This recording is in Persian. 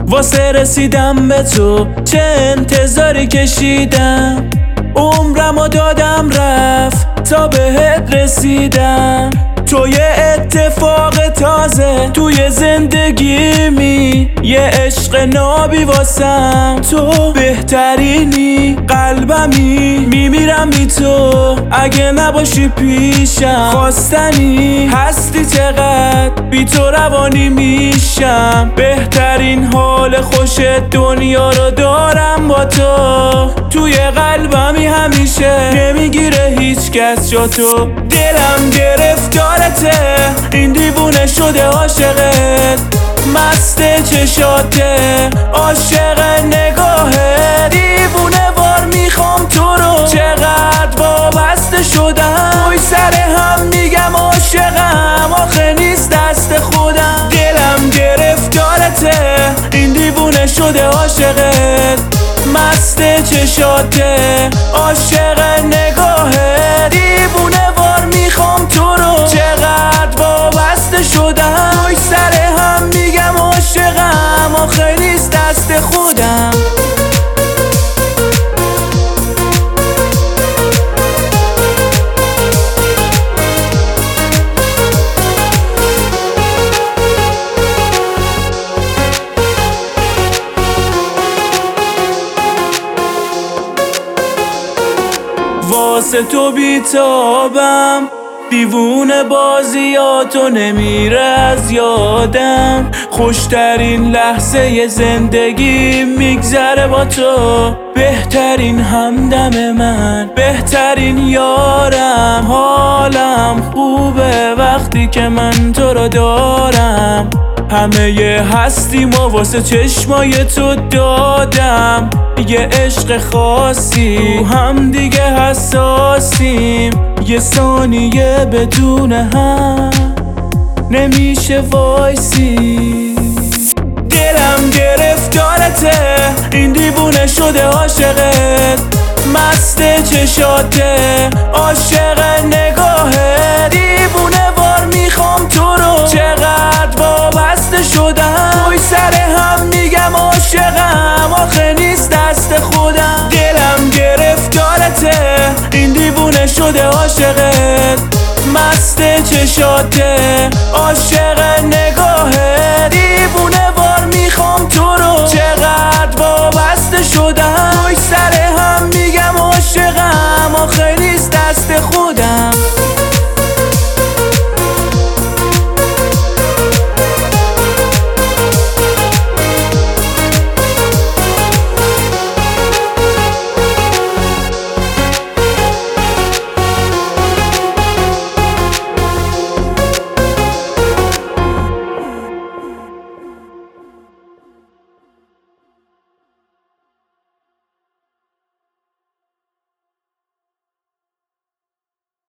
واسه رسیدم به تو چه انتظاری کشیدم، عمرمو دادم رفت تا بهت رسیدم. تو یه اتفاق تازه توی زندگیمی، یه عشق نابی واسم، تو بهترینی، قلبمی، میمیرم بی تو اگه نباشی پیشم. خواستنی هستی چقدر بی تو روانی میشم، بهترین حال خوش دنیا رو دارم با تو. توی قلبمی همیشه نمیگیره هیچ کس جا تو. دلم گرفتارته، این دیوونه شده عاشقت، مست چشاته، عاشق نگاهه، دیوونه وار میخوام تو رو. چقدر وابسته شدم، پای سر هم میگم عاشقم، آخه نیست دست خودم. دلم گرفتارته، این دیوونه شده عاشقت، مست چشاته، عاشق نگاهه، دیوونه وار میخوام تو رو. چقدر وابسته شدم، پای سر هم میگم عاشقم، آخه نیست دست خودم. واسه تو بیتابم، دیوونه بازیاتو نمیره از یادم، خوشترین لحظه زندگی میگذره با تو. بهترین همدم من، بهترین یارم، حالم خوبه وقتی که من تو رو دارم. همه یه هستیم و واسه چشمای تو دادم، یه عشق خاصی هم دیگه حساسیم، یه ثانیه بدون هم نمیشه وایسی. دلم گرفتارته، این دیوونه شده عاشقت، مست چشاته، عاشق نگاهه، دیوونه وار میخوام تو رو. چقدر وابسته شدم، پای سر هم میگم عاشقم، آخه نیست دست خودم. دلم گرفتارته، این دیوونه شده عاشقت، مست چشاته،